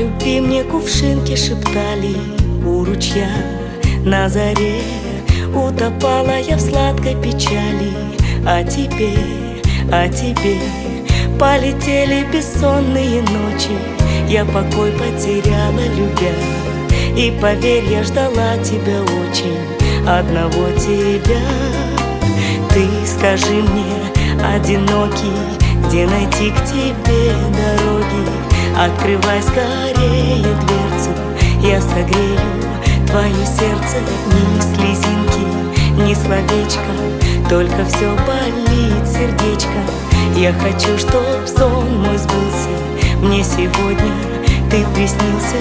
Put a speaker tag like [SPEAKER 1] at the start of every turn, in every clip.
[SPEAKER 1] любви мне кувшинки шептали у ручья. На заре утопала я в сладкой печали. А теперь полетели бессонные ночи. Я покой потеряла, любя. И поверь, я ждала тебя очень, одного тебя. Ты скажи мне, одинокий, где найти к тебе дороги? Открывай скорее дверцу, я согрею твое сердце. Ни слезинки, ни словечко, только все болит сердечко. Я хочу, чтоб сон мой сбылся, мне сегодня ты приснился.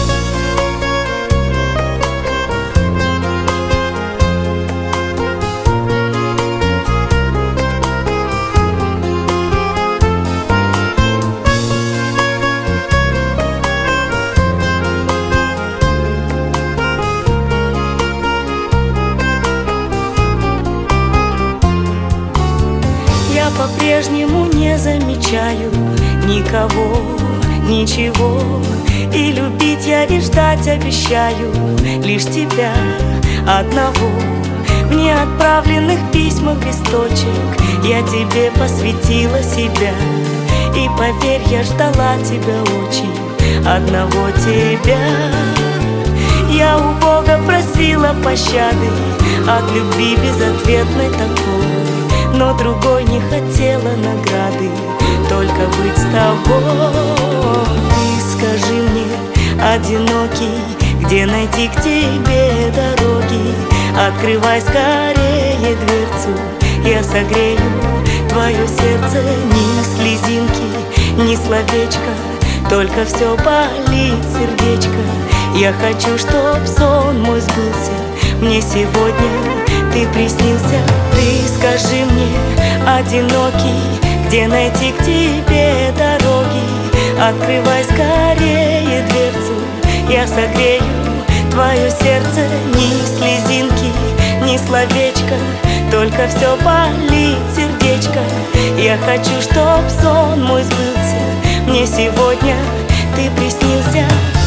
[SPEAKER 1] Я по-прежнему не замечаю никого, ничего. И любить я и ждать обещаю лишь тебя одного. В неотправленных письмах листочек я тебе посвятила себя. И поверь, я ждала тебя очень, одного тебя. Я у Бога просила пощады от любви безответной такой, но другой не хотела награды, только быть с тобой. Ты скажи мне, одинокий, где найти к тебе дороги? Открывай скорее дверцу, я согрею твое сердце. Ни слезинки, ни словечко, только все болит сердечко. Я хочу, чтоб сон мой сбылся, мне сегодня ты приснился. Ты скажи мне, одинокий, где найти к тебе дороги? Открывай скорее дверцу, я согрею твое сердце. Ни слезинки, ни словечко, только все болит сердечко. Я хочу, чтоб сон мой сбылся, мне сегодня ты приснился.